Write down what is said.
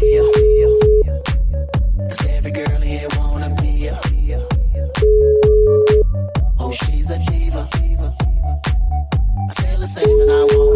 ya. 'Cause every girl here wanna be ya. Oh, she's a diva. I feel the same and I want